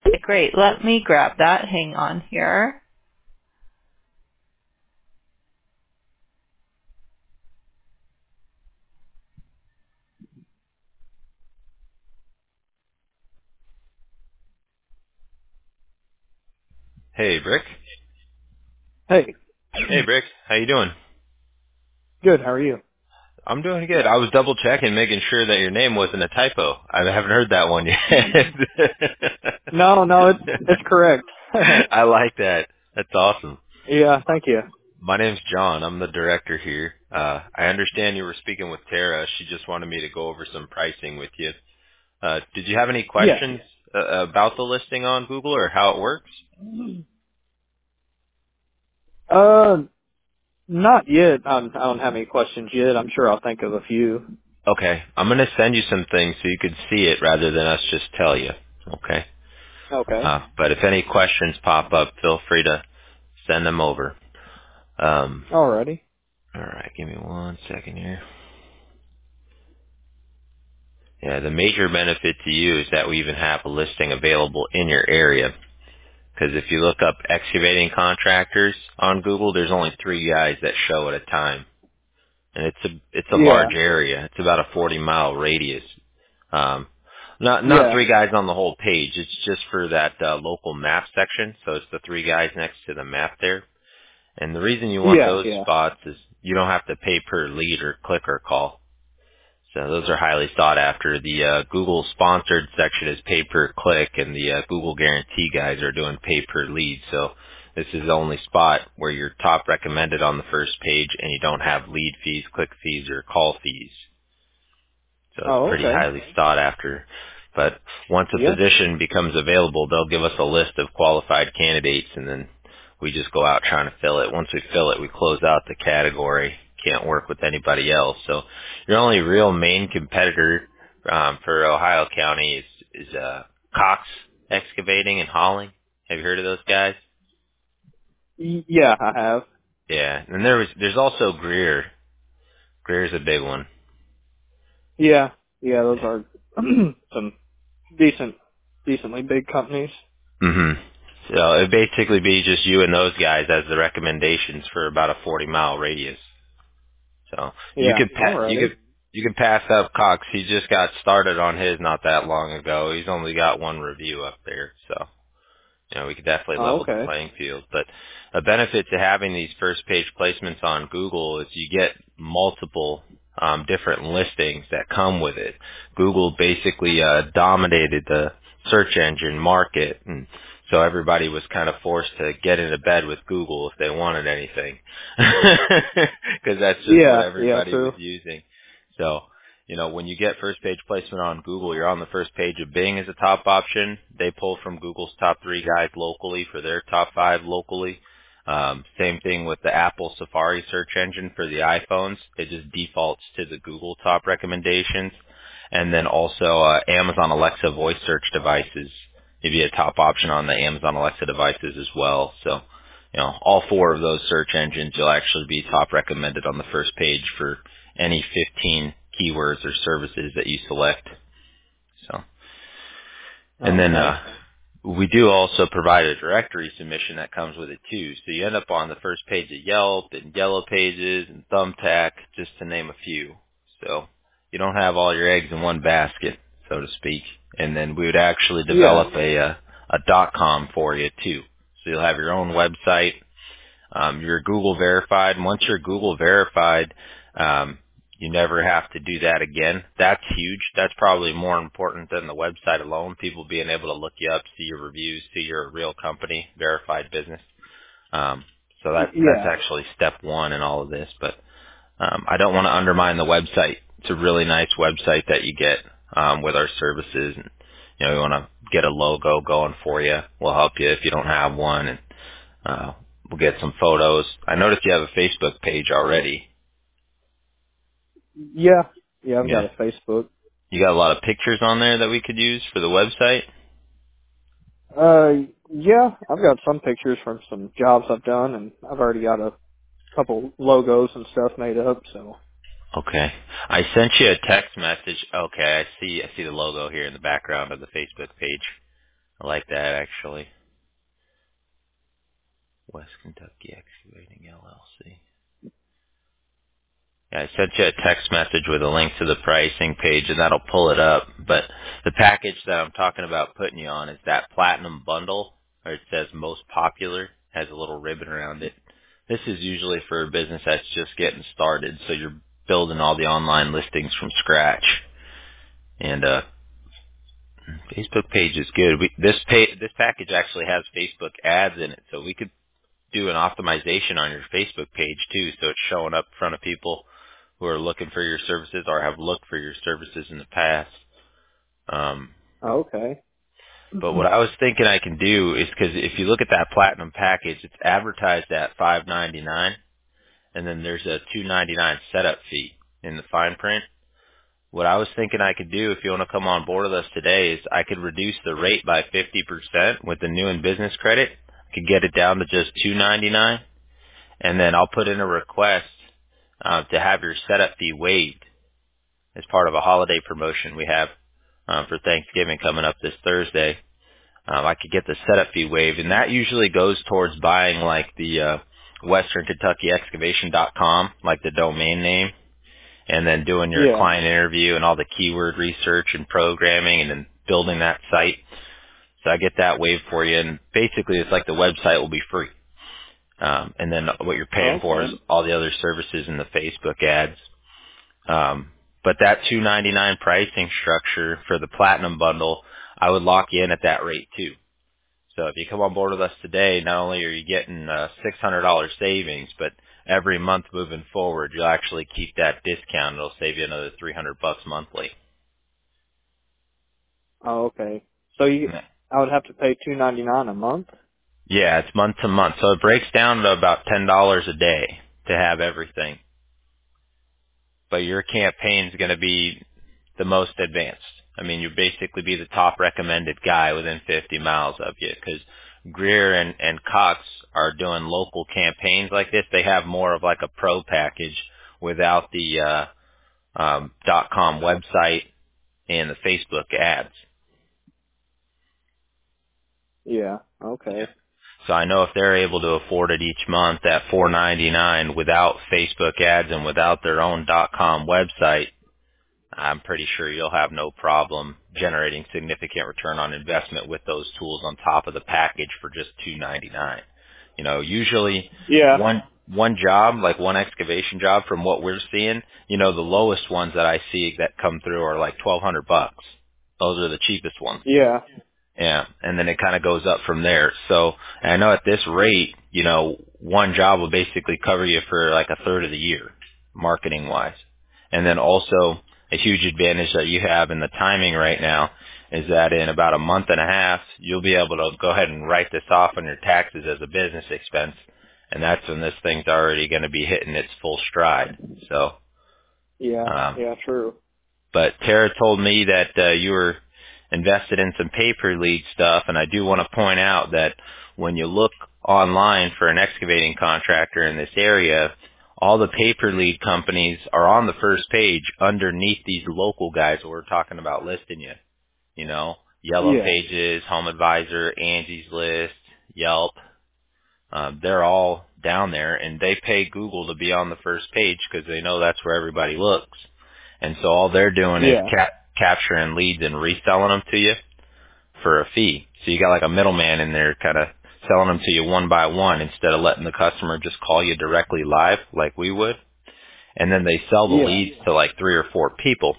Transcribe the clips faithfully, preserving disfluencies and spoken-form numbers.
Okay, great. Let me grab that. Hang on here. Hey, Brick. Hey, Hey, Brick. How you doing? good. How are you? I'm doing good. I was double checking, making sure that your name wasn't a typo. I haven't heard that one yet. No, no, it's it's correct. I like that. That's awesome. Yeah, thank you. My name's John. I'm the director here. Uh, I understand you were speaking with Tara. She just wanted me to go over some pricing with you. Uh, did you have any Yeah. questions uh, about the listing on Google or how it works? Uh, not yet. I, I don't have any questions yet. I'm sure I'll think of a few. Okay. I'm going to send you some things so you could see it rather than us just tell you. Okay. Okay. Uh, but if any questions pop up, feel free to send them over. Um, Alrighty. all right, give me one second here. Yeah, the major benefit to you is that we even have a listing available in your area. Because if you look up excavating contractors on Google, there's only three guys that show at a time, and it's a it's a Yeah. large area. It's about a forty mile radius. Um, not not Yeah. three guys on the whole page. It's just for that uh, local map section. So it's the three guys next to the map there. And the reason you want Yeah. those Yeah. spots is you don't have to pay per lead or click or call. So those are highly sought after. The uh, Google sponsored section is pay per click, and the uh, Google guarantee guys are doing pay per lead. So this is the only spot where you're top recommended on the first page, and you don't have lead fees, click fees, or call fees. So it's Oh, pretty okay. highly sought after. But once a Yeah. position becomes available, they'll give us a list of qualified candidates, and then we just go out trying to fill it. Once we fill it, we close out the category. Can't work with anybody else. So your only real main competitor um, for Ohio County is is uh, Cox Excavating and Hauling. Have you heard of those guys? Y- Yeah, I have. Yeah, and there was there's also Greer. Greer's a big one. Yeah. Yeah, those are some decent, decently big companies. hmm So it'd basically be just you and those guys as the recommendations for about a forty mile radius. So you Yeah. could pa- you Alrighty. could you could pass up Cox. He just got started on his not that long ago. He's only got one review up there, so you know, we could definitely Oh, level the okay. playing field. But a benefit to having these first page placements on Google is you get multiple um, different listings that come with it. Google basically uh, dominated the search engine market, and so everybody was kind of forced to get into bed with Google if they wanted anything, because that's just what Yeah. Yeah. everybody was True. using. So you know, when you get first page placement on Google, you're on the first page of Bing as a top option. They pull from Google's top three guys locally for their top five locally. Um, same thing with the Apple Safari search engine for the iPhones. It just defaults to the Google top recommendations. And then also uh, Amazon Alexa voice search devices. It'd be a top option on the Amazon Alexa devices as well. So, you know, all four of those search engines, you'll actually be top recommended on the first page for any fifteen keywords or services that you select. So, and Oh, then okay. uh, we do also provide a directory submission that comes with it too. So you end up on the first page of Yelp and Yellow Pages and Thumbtack, just to name a few. So you don't have all your eggs in one basket, so to speak. And then we would actually Yeah. develop a a, a dot com for you too. So you'll have your own website. Um, you're Google verified. Once you're Google verified, um, you never have to do that again. That's huge. That's probably more important than the website alone. People being able to look you up, see your reviews, see you're a real company, verified business. Um, so Y- that that's Yeah. actually step one in all of this. But um, I don't want to undermine the website. It's a really nice website that you get um, with our services. And, you know, we want to get a logo going for you. We'll help you if you don't have one. And uh, we'll get some photos. I noticed you have a Facebook page already. Yeah. Yeah, I've got Yeah. a Facebook. You got a lot of pictures on there that we could use for the website? Uh, yeah, I've got some pictures from some jobs I've done, and I've already got a couple logos and stuff made up. So. Okay. I sent you a text message. Okay, I see I see the logo here in the background of the Facebook page. I like that actually. West Kentucky Excavating L L C. Yeah, I sent you a text message with a link to the pricing page, and that'll pull it up. But the package that I'm talking about putting you on is that platinum bundle, where it says most popular, has a little ribbon around it. This is usually for a business that's just getting started, so you're building all the online listings from scratch. And uh, Facebook page is good. We, this pay, this package actually has Facebook ads in it, so we could do an optimization on your Facebook page too, so it's showing up in front of people who are looking for your services or have looked for your services in the past. Um, Okay. but what I was thinking I can do is, because if you look at that platinum package, it's advertised at five ninety-nine, and then there's a two ninety-nine setup fee in the fine print. What I was thinking I could do, if you want to come on board with us today, is I could reduce the rate by fifty percent with the new and business credit. I could get it down to just two ninety-nine, and then I'll put in a request uh, to have your setup fee waived as part of a holiday promotion we have uh, for Thanksgiving coming up this Thursday. Um, I could get the setup fee waived, and that usually goes towards buying like the uh, Western Kentucky Excavation dot com, like the domain name, and then doing your Yeah. client interview and all the keyword research and programming, and then building that site. So I get that waived for you, and basically it's like the website will be free. Um, and then what you're paying for is Okay. all the other services in the Facebook ads. Um, but that two ninety-nine pricing structure for the platinum bundle, I would lock you in at that rate too. So if you come on board with us today, not only are you getting uh, six hundred dollars savings, but every month moving forward, you'll actually keep that discount. It'll save you another three hundred bucks monthly. Oh, okay. So you, I would have to pay two ninety nine a month. Yeah, it's month to month. So it breaks down to about ten dollars a day to have everything. But your campaign is going to be the most advanced. I mean, you basically be the top recommended guy within fifty miles of you, because Greer and, and Cox are doing local campaigns like this. They have more of like a pro package without the uh, um, .com website and the Facebook ads. Yeah. Okay. So I know if they're able to afford it each month at four ninety-nine without Facebook ads and without their own .com website, I'm pretty sure you'll have no problem generating significant return on investment with those tools on top of the package for just two ninety-nine. You know, usually Yeah. one one job, like one excavation job from what we're seeing, you know, the lowest ones that I see that come through are like twelve hundred bucks. Those are the cheapest ones. Yeah. Yeah, and then it kind of goes up from there. So, and I know at this rate, you know, one job will basically cover you for like a third of the year, marketing wise. And then also a huge advantage that you have in the timing right now is that in about a month and a half, you'll be able to go ahead and write this off on your taxes as a business expense. And that's when this thing's already going to be hitting its full stride. So, Yeah. um, Yeah. True. but Tara told me that uh, you were invested in some pay-per-lead stuff, and I do want to point out that when you look online for an excavating contractor in this area, all the pay-per-lead companies are on the first page underneath these local guys that we're talking about listing you. You know, Yellow Yeah. Pages, Home Advisor, Angie's List, Yelp. Um, they're all down there, and they pay Google to be on the first page because they know that's where everybody looks. And so all they're doing is Yeah. cap- capturing leads and reselling them to you for a fee. So you got like a middleman in there kind of selling them to you one by one instead of letting the customer just call you directly live like we would. And then they sell the Yeah. leads to like three or four people.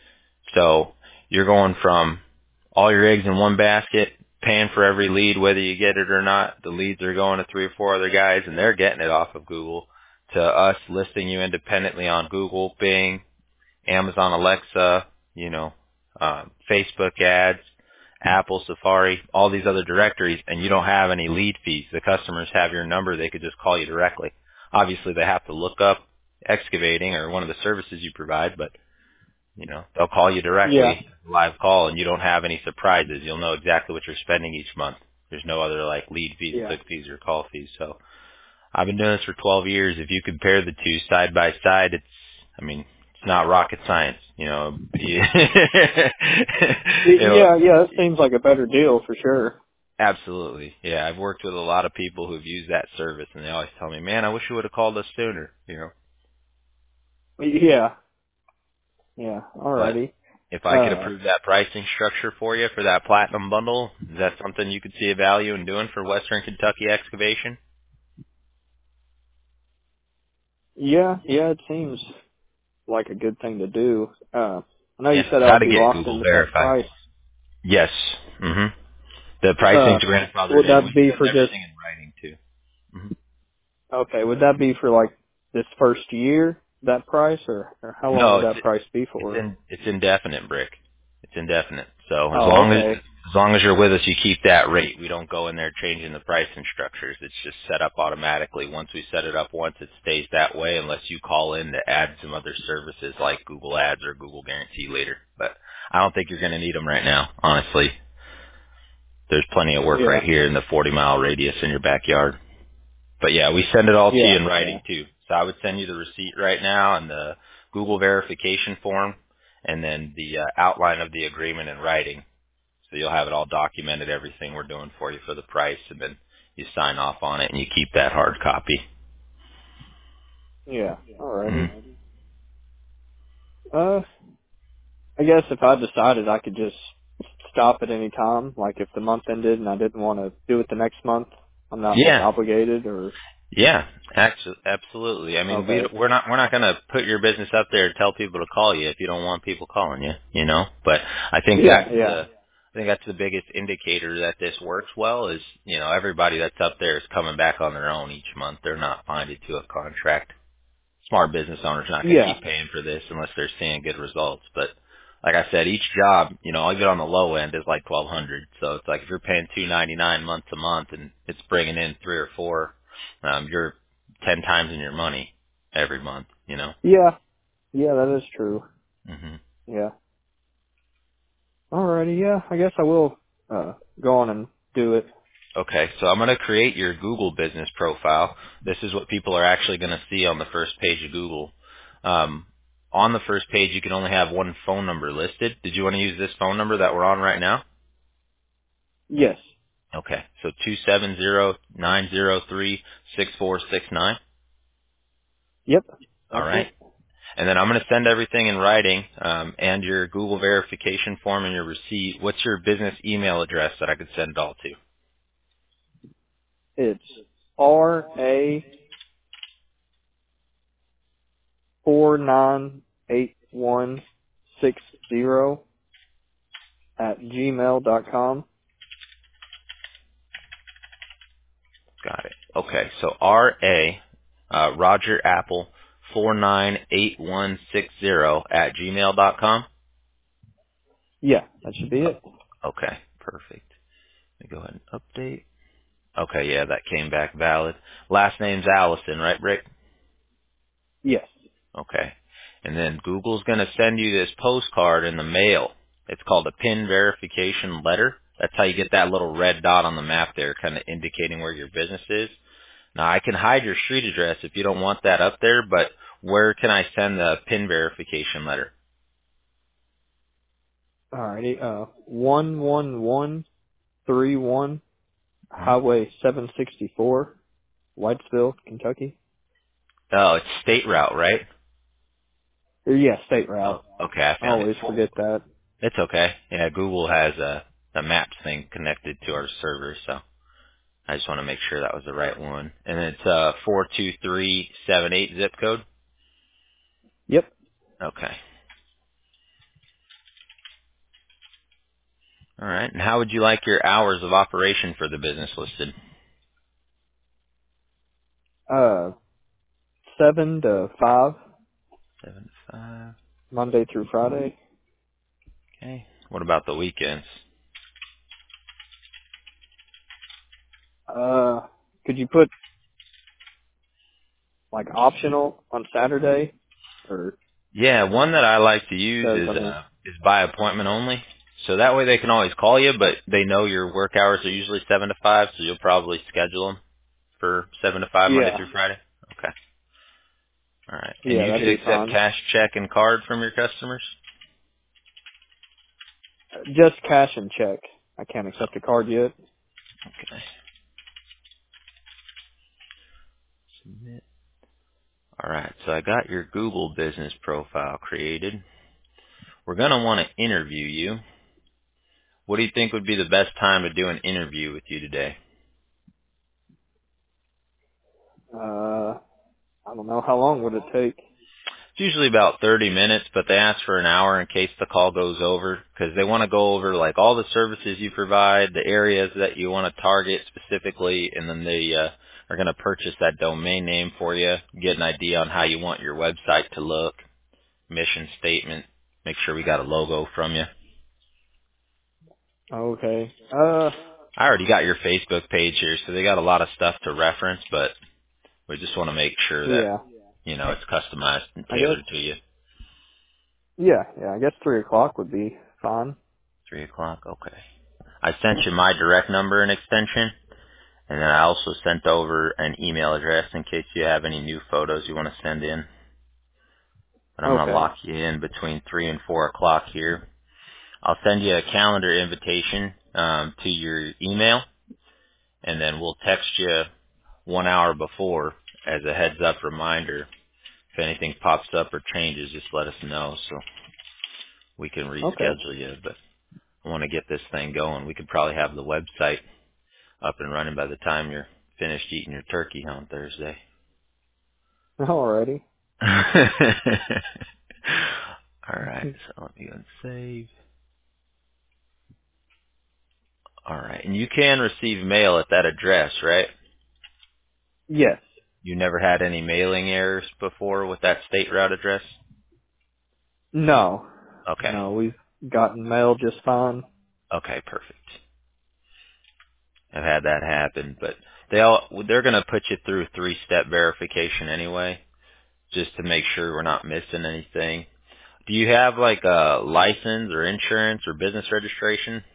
So you're going from all your eggs in one basket, paying for every lead whether you get it or not. The leads are going to three or four other guys and they're getting it off of Google, to us listing you independently on Google, Bing, Amazon Alexa, you know, uh, Facebook ads, Apple Safari, all these other directories, and you don't have any lead fees. The customers have your number. They could just call you directly. Obviously, they have to look up excavating or one of the services you provide, but, you know, they'll call you Yeah. directly, live call, and you don't have any surprises. You'll know exactly what you're spending each month. There's no other, like, lead fees, Yeah. click fees, or call fees. So I've been doing this for twelve years. If you compare the two side by side, it's, I mean, not rocket science, you know. Y- It'll, Yeah, yeah, that seems like a better deal for sure. absolutely. Yeah, I've worked with a lot of people who've used that service, and they always tell me, man, I wish you would have called us sooner, you know. Yeah, yeah. But Alrighty. if I could Uh, approve that pricing structure for you for that platinum bundle, is that something you could see a value in doing for Western Kentucky excavation? yeah, yeah. It seems like a good thing to do. Uh, I know you Yeah, said I'll got to be get locked Google in with that verified. price. Yes. hmm The Uh, pricing's grandfathered would in. that We be send for just everything in writing too. hmm okay? Would that be for like this first year, that price, or, or how long No, would it's that price be it's for? in it's indefinite, Brick. It's indefinite. So as Oh, long as okay. as long as you're with us, you keep that rate. We don't go in there changing the pricing structures. It's just set up automatically. Once we set it up once, it stays that way unless you call in to add some other services like Google Ads or Google Guarantee later. But I don't think you're going to need them right now, honestly. There's plenty of work Yeah, right here in the forty mile radius in your backyard. But yeah, we send it all to you yeah, in yeah, writing too. So I would send you the receipt right now and the Google verification form and then the uh, outline of the agreement in writing. So you'll have it all documented, everything we're doing for you for the price, and then you sign off on it and you keep that hard copy. yeah. hmm Alrighty. Uh, I guess if I decided I could just stop at any time, like if the month ended and I didn't want to do it the next month, I'm not like Yeah, obligated or yeah, actu- absolutely. I mean, we okay. we're not we're not going to put your business up there and tell people to call you if you don't want people calling you, you know. But I think Yeah, that's yeah, the I think that's the biggest indicator that this works well is you know everybody that's up there is coming back on their own each month. They're not binded to a contract. Smart business owners not going to yeah, keep paying for this unless they're seeing good results. But like I said, each job, you know, even on the low end is like twelve hundred. So it's like if you're paying two ninety nine month to month and it's bringing in three or four, um, you're ten times in your money every month. You know. yeah, yeah. That is true. hmm Yeah. Alrighty. Yeah. I guess I will uh go on and do it. Okay, so I'm going to create your Google business profile. This is what people are actually going to see on the first page of Google. Um, on the first page, you can only have one phone number listed. Did you want to use this phone number that we're on right now? Yes. Okay, so two seven zero nine zero three six four six nine. Yep. All That's right. it. And then I'm going to send everything in writing um, and your Google verification form and your receipt. What's your business email address that I could send it all to? It's R A four nine eight one six zero at gmail dot com. Got it. Okay, so R A uh, Roger Apple four nine eight one six zero at gmail dot com. Yeah, that should be it. Okay, perfect. Let me go ahead and update. Okay, yeah, that came back valid. Last name's Allison, right, Rick? Yes. Okay. And then Google's going to send you this postcard in the mail. It's called a PIN verification letter. That's how you get that little red dot on the map there, kind of indicating where your business is. Now, I can hide your street address if you don't want that up there, but where can I send the PIN verification letter? Alrighty. Uh, one one one three one Hmm? Highway seven sixty four, Whitesville, Kentucky. Oh, it's state route, right? Or, yeah, state Oh, route. okay, I I found it. always forget that. It's okay. Yeah, Google has a, a maps thing connected to our server, so I just want to make sure that was the right one. And it's uh four two three seven eight zip code. Yep. Okay. All right. And how would you like your hours of operation for the business listed? Uh, seven to five, Seven to five. Monday through Friday. Okay. What about the weekends? Uh, could you put like optional on Saturday? Or, Yeah, one that I like to use cause I is mean, uh is by appointment only. So that way they can always call you, but they know your work hours are usually seven to five, so you'll probably schedule them for seven to five Monday yeah. through Friday. Okay. All right. And Yeah, you that'd could be accept fine. cash, check, and card from your customers? Just cash and check. I can't Oh, accept a card yet. okay. Submit. All right. So I got your Google business profile created. We're going to want to interview you. What do you think would be the best time to do an interview with you today? Uh, I don't know. How long would it take? It's usually about thirty minutes, but they ask for an hour in case the call goes over because they want to go over like all the services you provide, the areas that you want to target specifically, and then they uh, are going to purchase that domain name for you, get an idea on how you want your website to look, mission statement, make sure we got a logo from you. Okay. Uh, I already got your Facebook page here, so they got a lot of stuff to reference, but we just want to make sure that, yeah. you know, it's customized and I guess. tailored to you. Yeah, yeah. I guess three o'clock would be fine. Three o'clock? Okay. I sent you my direct number and extension, and then I also sent over an email address in case you have any new photos you want to send in. But I'm going to Okay. lock you in between three and four o'clock here. I'll send you a calendar invitation um, to your email, and then we'll text you one hour before as a heads up reminder. If anything pops up or changes, just let us know so we can Okay. reschedule you. But I want to get this thing going. We could probably have the website up and running by the time you're finished eating your turkey on Thursday. Alrighty. All right, so let me go and save. All right, and you can receive mail at that address, right? Yes. You never had any mailing errors before with that state route address? No. Okay. No, we've gotten mail just fine. Okay, perfect. I've had that happen, but they all they're going to put you through three-step verification anyway, just to make sure we're not missing anything. Do you have like a license or insurance or business registration?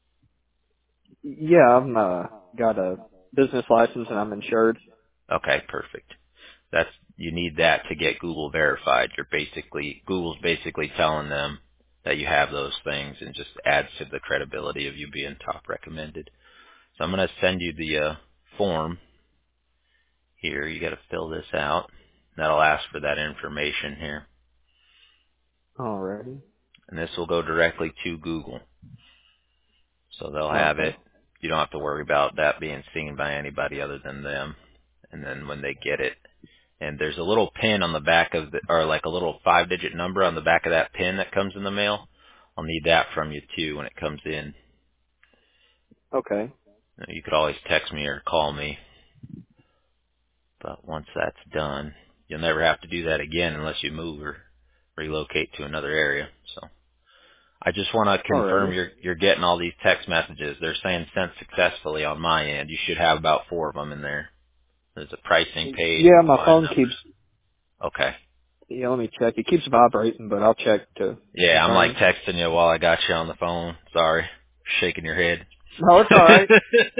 Yeah, I'm uh got a business license and I'm insured. Okay, perfect. That's you need that to get Google verified. You're basically Google's basically telling them that you have those things and just adds to the credibility of you being top recommended. So I'm going to send you the uh, form here. You got to fill this out. That'll ask for that information here, Alrighty. and this will go directly to Google. So they'll have Okay. it. You don't have to worry about that being seen by anybody other than them. And then when they get it, and there's a little pin on the back of the, or like a little five digit number on the back of that pin that comes in the mail. I'll need that from you too when it comes in. Okay. You could always text me or call me, but once that's done, you'll never have to do that again unless you move or relocate to another area. So I just want to confirm Alrighty. you're you're getting all these text messages. They're saying sent successfully on my end. You should have about four of them in there. There's a pricing page Yeah, with my my phone number. keeps Okay. yeah, let me check. It keeps vibrating, but I'll check to Yeah, I'm like confirm. texting you while I got you on the phone. Sorry. Shaking your head. No, it's alright.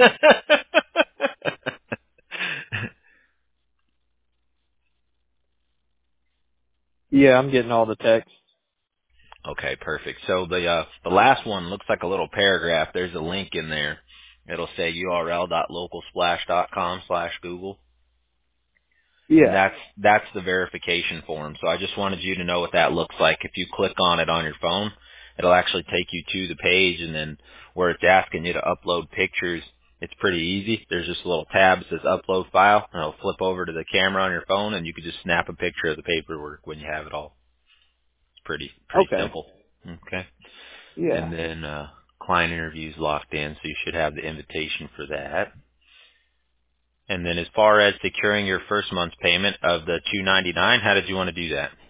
Yeah, I'm getting all the texts. Okay, perfect. So the uh the last one looks like a little paragraph. There's a link in there. It'll say url.localsplash.com slash Google. And Yeah. that's that's the verification form. So I just wanted you to know what that looks like. If you click on it on your phone, it'll actually take you to the page, and then where it's asking you to upload pictures, it's pretty easy. There's just a little tab that says upload file, and it'll flip over to the camera on your phone, and you can just snap a picture of the paperwork when you have it all. It's pretty pretty Okay. simple. Okay. Yeah. And then uh client interviews locked in, so you should have the invitation for that. And then as far as securing your first month's payment of the two ninety-nine, how did you want to do that?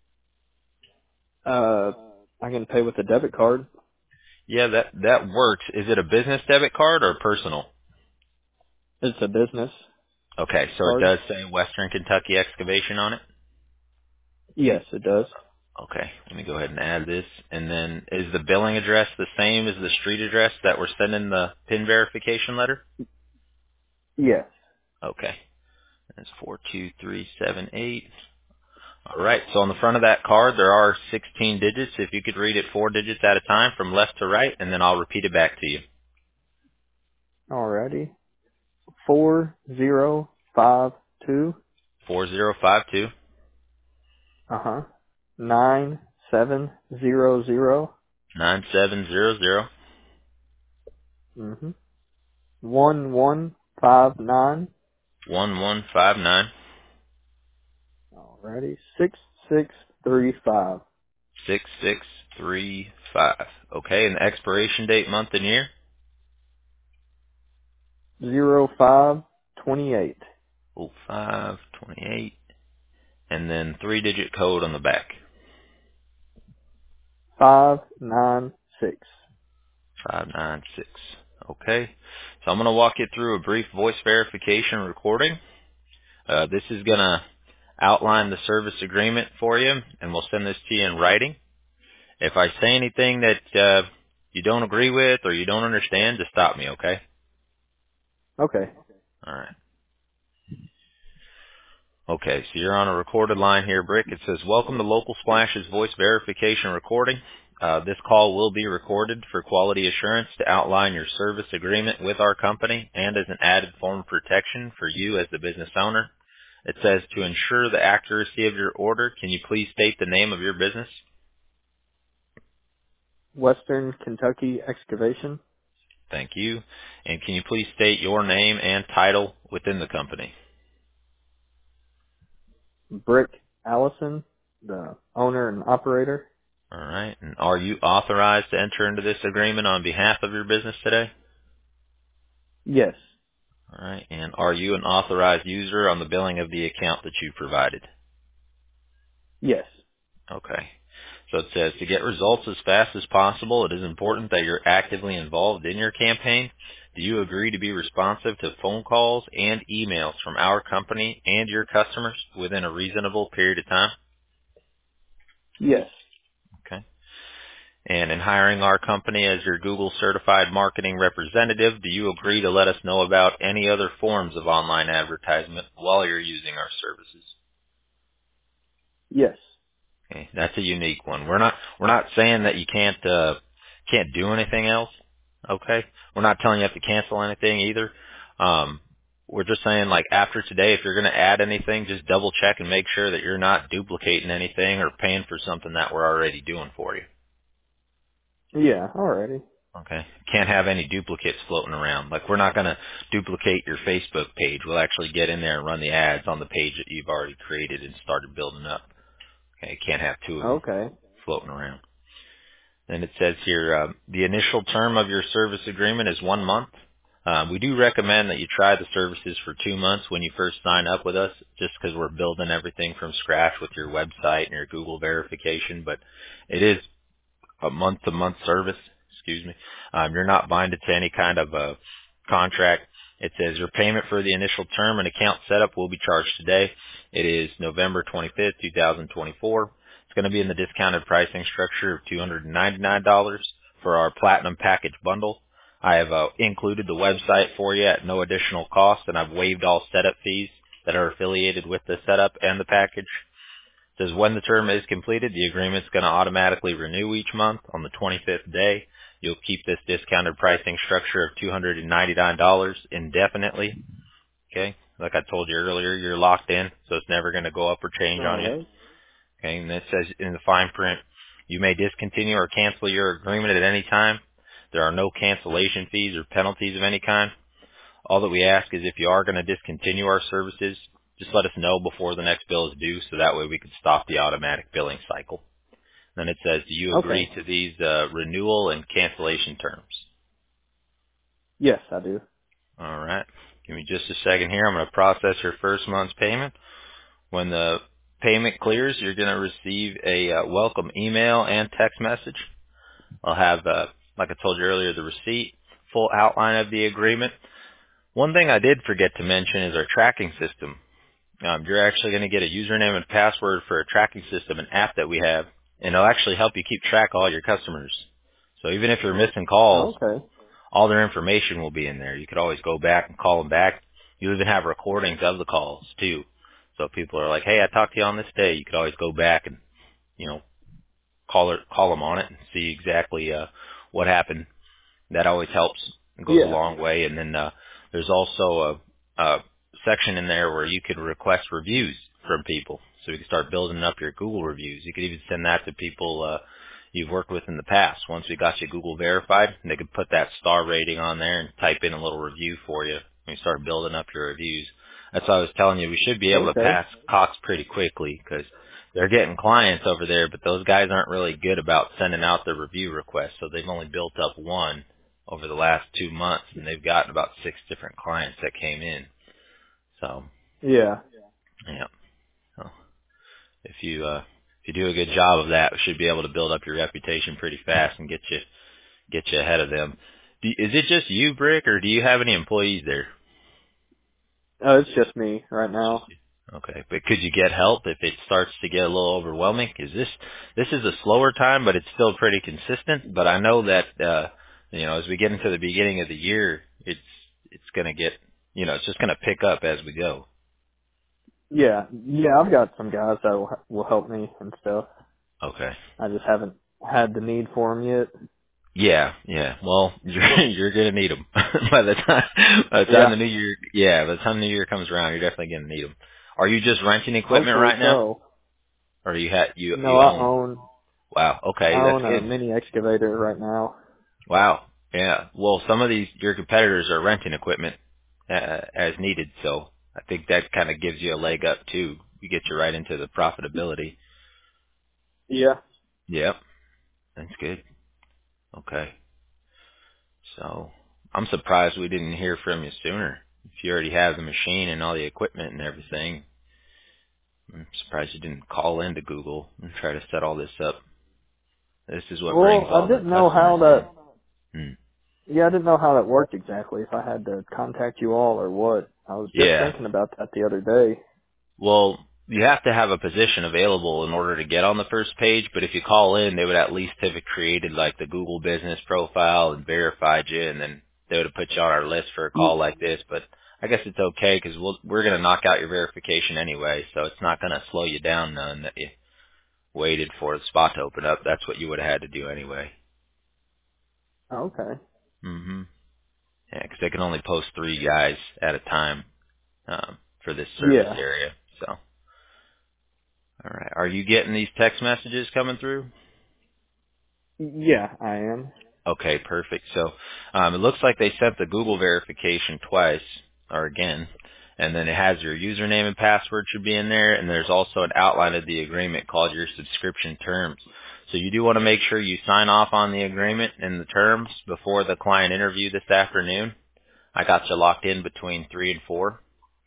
Uh I can pay with a debit card. Yeah, that that works. Is it a business debit card or personal? It's a business Okay, so it card. does say Western Kentucky Excavation on it. Yes, it does. Okay, let me go ahead and add this. And then is the billing address the same as the street address that we're sending the PIN verification letter? Yes. Okay, that's four two three seven eight. All right. So on the front of that card, there are sixteen digits. If you could read it four digits at a time from left to right, and then I'll repeat it back to you. Alrighty. Four zero five two. four zero five two Uh huh. Nine seven zero zero. nine seven zero zero Mhm. One one five nine. one one five nine Alrighty. Six six three five. six six three five. Okay, and the expiration date, month, and year? Zero five twenty eight. oh five twenty-eight. And then three-digit code on the back. Five nine six. five nine six. Okay. So I'm going to walk you through a brief voice verification recording. Uh, this is going to outline the service agreement for you, and we'll send this to you in writing. If I say anything that uh, you don't agree with or you don't understand, just stop me, okay? Okay. All right. Okay, so you're on a recorded line here, Brick. It says, welcome to Local Splash's voice verification recording. Uh, this call will be recorded for quality assurance to outline your service agreement with our company and as an added form of protection for you as the business owner. It says, to ensure the accuracy of your order, can you please state the name of your business? Western Kentucky Excavation. Thank you. And can you please state your name and title within the company? Brick Allison, the owner and operator. All right. And are you authorized to enter into this agreement on behalf of your business today? Yes. All right. And are you an authorized user on the billing of the account that you provided? Yes. Okay. So it says to get results as fast as possible, it is important that you're actively involved in your campaign. Do you agree to be responsive to phone calls and emails from our company and your customers within a reasonable period of time? Yes. Okay. And in hiring our company as your Google certified marketing representative, do you agree to let us know about any other forms of online advertisement while you're using our services? Yes. Okay, that's a unique one. We're not we're not saying that you can't uh, can't do anything else. Okay, we're not telling you have to cancel anything either. Um, we're just saying like after today, if you're going to add anything, just double check and make sure that you're not duplicating anything or paying for something that we're already doing for you. Yeah. Alrighty. Okay. Can't have any duplicates floating around. Like we're not going to duplicate your Facebook page. We'll actually get in there and run the ads on the page that you've already created and started building up. Okay. Can't have two of them Okay. floating around. And it says here, uh, the initial term of your service agreement is one month. Uh, we do recommend that you try the services for two months when you first sign up with us, just because we're building everything from scratch with your website and your Google verification. But it is a month-to-month service, excuse me. Um, you're not binded to any kind of a contract. It says your payment for the initial term and account setup will be charged today. It is November twenty-fifth, two thousand twenty-four. It's going to be in the discounted pricing structure of two hundred ninety-nine dollars for our Platinum Package bundle. I have uh, included the website for you at no additional cost, and I've waived all setup fees that are affiliated with the setup and the package. It says when the term is completed, the agreement's going to automatically renew each month on the twenty-fifth day. You'll keep this discounted pricing structure of two hundred ninety-nine dollars indefinitely. Okay? Like I told you earlier, you're locked in, so it's never going to go up or change on you. Alright. Okay? And it says in the fine print, you may discontinue or cancel your agreement at any time. There are no cancellation fees or penalties of any kind. All that we ask is if you are going to discontinue our services, just let us know before the next bill is due so that way we can stop the automatic billing cycle. Then it says, do you agree Okay. to these uh, renewal and cancellation terms? Yes, I do. All right. Give me just a second here. I'm going to process your first month's payment. When the payment clears, you're going to receive a uh, welcome email and text message. I'll have, uh, like I told you earlier, the receipt, full outline of the agreement. One thing I did forget to mention is our tracking system. Um, you're actually going to get a username and password for a tracking system, an app that we have, and it'll actually help you keep track of all your customers. So even if you're missing calls, Okay. all their information will be in there. You could always go back and call them back. You even have recordings of the calls too. So people are like, hey, I talked to you on this day. You could always go back and, you know, call her, call them on it and see exactly uh, what happened. That always helps and goes a Yeah. long way. And then uh, there's also a, a section in there where you could request reviews from people. So you can start building up your Google reviews. You could even send that to people uh, you've worked with in the past. Once we got you Google verified, they could put that star rating on there and type in a little review for you. And you start building up your reviews. That's why I was telling you we should be able to Okay. pass Cox pretty quickly because they're getting clients over there, but those guys aren't really good about sending out their review requests. So they've only built up one over the last two months, and they've gotten about six different clients that came in. So, Yeah. yeah. So if you uh, if you do a good job of that, we should be able to build up your reputation pretty fast and get you get you ahead of them. Do, is it just you, Brick, or do you have any employees there? Uh, it's just me right now. Okay, but could you get help if it starts to get a little overwhelming? Is this this is a slower time, but it's still pretty consistent. But I know that uh, you know as we get into the beginning of the year, it's it's going to get you know it's just going to pick up as we go. Yeah. Yeah, I've got some guys that will, will help me and stuff. Okay. I just haven't had the need for them yet. Yeah, yeah. Well, you're you're gonna need them by the time by the time the Yeah. new year. Yeah, by the time the new year comes around, you're definitely gonna need them. Are you just renting equipment Hopefully right now, so. or you ha you No, you I own? own, Wow. I Okay, that's own a good. mini excavator right now. Wow. Yeah. Well, some of these your competitors are renting equipment uh, as needed, so I think that kind of gives you a leg up too. You get you right into the profitability. Yeah. Yep. That's good. Okay. So I'm surprised we didn't hear from you sooner. If you already have the machine and all the equipment and everything, I'm surprised you didn't call into Google and try to set all this up. This is what brings Well, I all the didn't know how customers in. that, Hmm. yeah, I didn't know how that worked exactly, if I had to contact you all or what. I was just Yeah. thinking about that the other day. Well, you have to have a position available in order to get on the first page, but if you call in, they would at least have created like the Google business profile and verified you, and then they would have put you on our list for a call Y- like this. But I guess it's okay because we'll, we're going to knock out your verification anyway, so it's not going to slow you down none that you waited for the spot to open up. That's what you would have had to do anyway. Okay. hmm Yeah, because they can only post three guys at a time um, for this service Yeah. area. So, all right. Are you getting these text messages coming through? Yeah, I am. Okay, perfect. So um, it looks like they sent the Google verification twice, or again, and then it has your username and password should be in there, and there's also an outline of the agreement called your subscription terms. So you do want to make sure you sign off on the agreement and the terms before the client interview this afternoon. I got you locked in between three and four.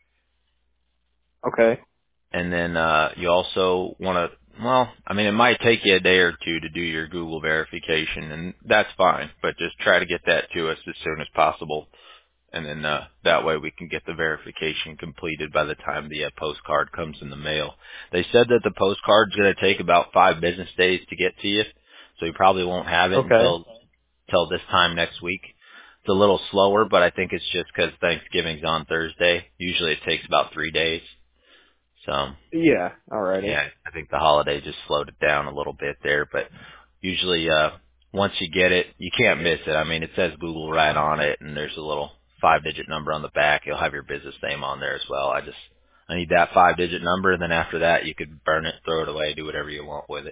Okay. And then uh, you also want to, well, I mean, it might take you a day or two to do your Google verification, and that's fine. But just try to get that to us as soon as possible, and then uh, that way we can get the verification completed by the time the uh, postcard comes in the mail. They said that the postcard's going to take about five business days to get to you, so you probably won't have it Okay. until until this time next week. It's a little slower, but I think it's just because Thanksgiving's on Thursday. Usually it takes about three days. So. Yeah. Alrighty. Yeah, I think the holiday just slowed it down a little bit there, but usually uh once you get it, you can't miss it. I mean, it says Google right on it, and there's a little five-digit number on the back. You'll have your business name on there as well. I just I need that five-digit number, and then after that, you could burn it, throw it away, do whatever you want with it.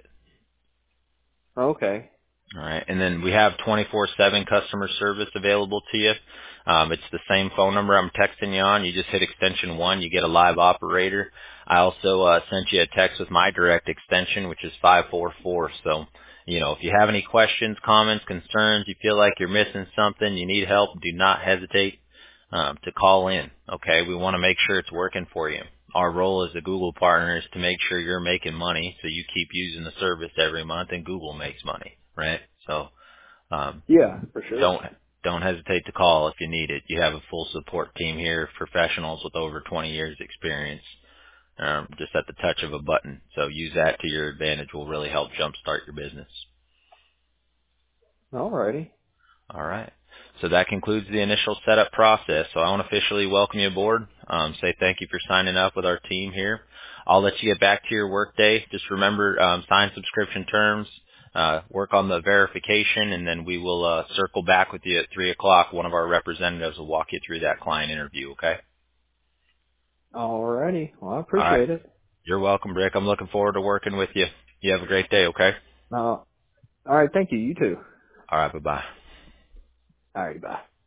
Okay. All right. And then we have twenty-four seven customer service available to you. Um, it's the same phone number I'm texting you on. You just hit extension one. You get a live operator. I also uh, sent you a text with my direct extension, which is five four four. So, you know, if you have any questions, comments, concerns, you feel like you're missing something, you need help, do not hesitate um, to call in. Okay. We want to make sure it's working for you. Our role as a Google partner is to make sure you're making money so you keep using the service every month and Google makes money, right? So um, Yeah, for sure. don't don't hesitate to call if you need it. You have a full support team here, professionals with over twenty years experience, um, just at the touch of a button. So use that to your advantage. Will really help jumpstart your business. Alrighty. All right. So that concludes the initial setup process. So I want to officially welcome you aboard. Um, say thank you for signing up with our team here. I'll let you get back to your workday. Just remember, um, sign subscription terms, uh, work on the verification, and then we will uh, circle back with you at three o'clock. One of our representatives will walk you through that client interview, okay? Alrighty. Well, I All right. appreciate it. You're welcome, Rick. I'm looking forward to working with you. You have a great day, okay? Uh, alright, thank you. You too. All right, bye-bye. Alright, bye.